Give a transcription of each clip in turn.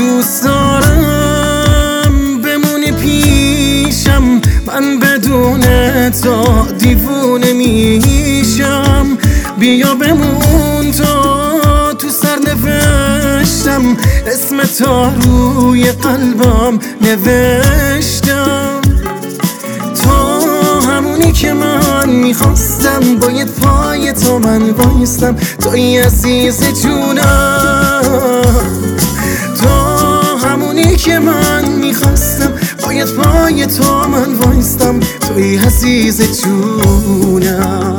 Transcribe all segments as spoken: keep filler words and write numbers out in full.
دوست دارم بمونی پیشم، من بدون تو دیوونه میشم. بیا بمون تا تو سرنوشتم، اسم تو روی قلبم نوشتم. تو همونی که من میخواستم، باید پای تو من بایستم. توی عزیز جونم، تو همونی که من میخواستم، باید پای تو من بایستم. توی عزیز جونم.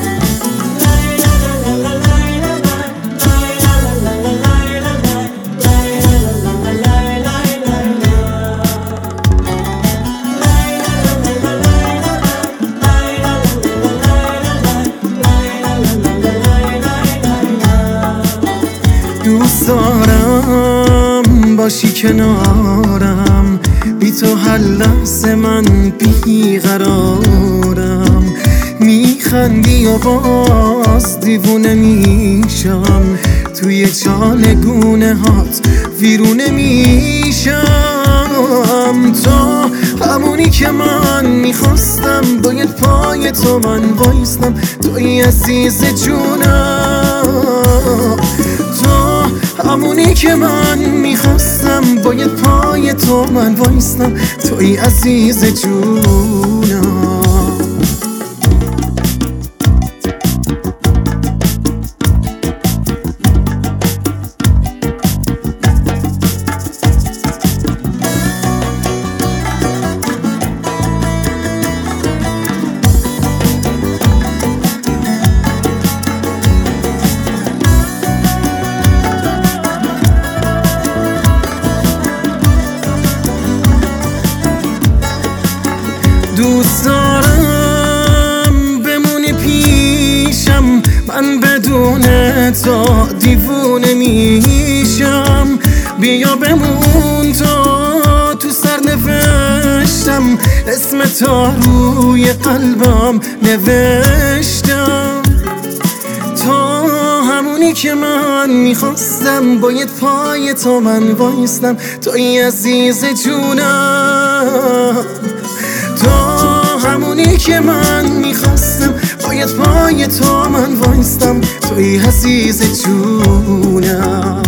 دوست دارم باشی کنارم، بی تو هر لحظه من بیقرارم. میخندی و باز دیوونه میشم، توی چالگونه هات ویرونه میشم. تو همونی که من میخواستم، باید پای تو من بایستم. توی عزیز جونم، تو همونی که من میخواستم، باید پای تو من وایستم. توی عزیز جونم. دوست دارم بمونی پیشم، من بدون تو دیوونه میشم. بیا بمون تا تو سرنوشتم، اسم تو روی قلبم نوشتم. تو همونی که من میخواستم، باید پای تو من بایستم. توی عزیز جونم، تو همونی که من میخواستم، باید پای تو من وایستم. توی عزیز جونم.